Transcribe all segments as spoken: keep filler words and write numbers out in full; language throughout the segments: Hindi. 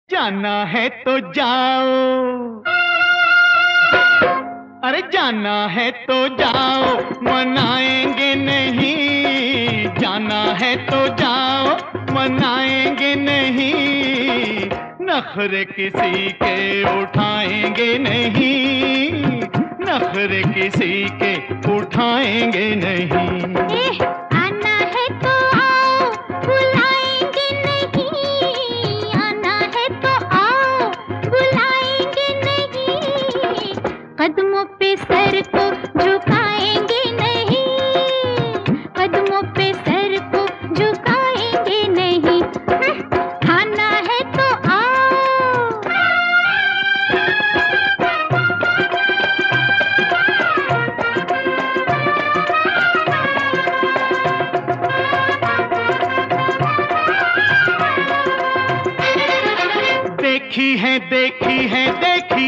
जाना है तो जाओ, अरे जाना है तो जाओ, मनाएंगे नहीं। जाना है तो जाओ, मनाएंगे नहीं। नखरे किसी के उठाएंगे नहीं, नखरे किसी के उठाएंगे नहीं। ए, आना है तो आओ, बुलाएंगे नहीं। आना है तो आओ, बुलाएंगे नहीं। कदमों पे सर को झुकाएंगे नहीं, कदमों पे सर को झुकाएंगे नहीं। आना है तो देखी है देखी है देखी,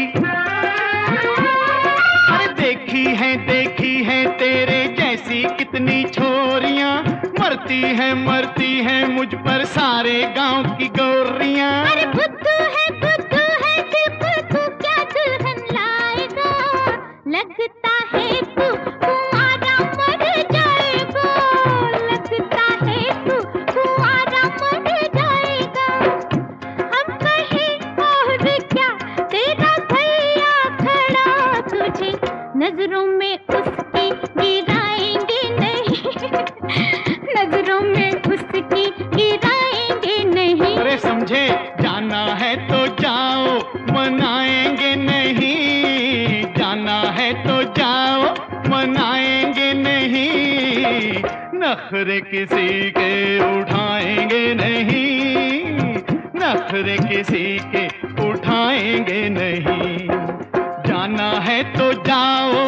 अरे देखी है देखी है तेरे जैसी कितनी छोरियां। मरती है मरती है मुझ पर सारे गांव की गोरियां। अरे बुद्धू है बुद्धू है, दिल पर तू क्या दुल्हन लाएगा। लगता है तू कुंवारा मर जाएगा, लगता है तू कुंवारा मर जाएगा। हम कहें और क्या, तेरा भैया खड़ा तुझे नजरों में उसकी गिराएंगे नहीं, नजरों में उसकी गिराएंगे नहीं। अरे समझे, जाना है तो जाओ, मनाएंगे नहीं। जाना है तो जाओ, मनाएंगे नहीं। नखरे किसी के उठाएंगे नहीं, नखरे किसी के उठाएंगे नहीं। जाना है तो जाओ।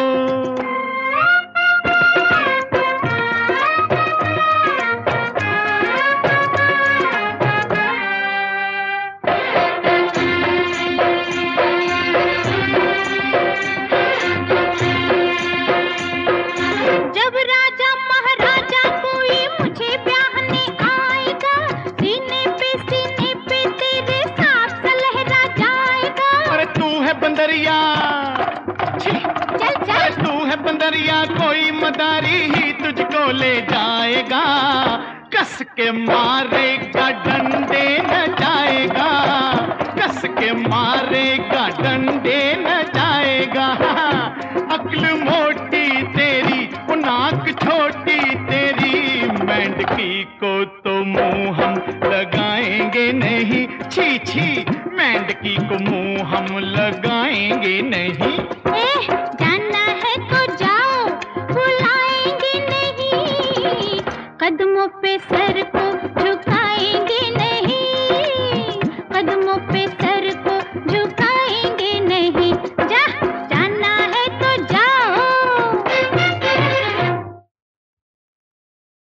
जब राजा महाराजा कोई मुझे ब्याहने आएगा, सीने पे सीने पे तेरे साथ सा लहरा जाएगा। अरे तू है बंदरिया, छी, चल चल, अरे तू है बंदरिया, कोई मदारी ही तुझको ले जाएगा। कस के मारेगा डंडे न जाएगा, कस के मारेगा डंडे न जाएगा। अक्ल मोटी तेरी, वो नाक छोटी तेरी। मेंढकी को तो मुंह हम लगाएंगे नहीं, छी छी, मेंढकी को मुंह हम लगाएंगे नहीं। ए,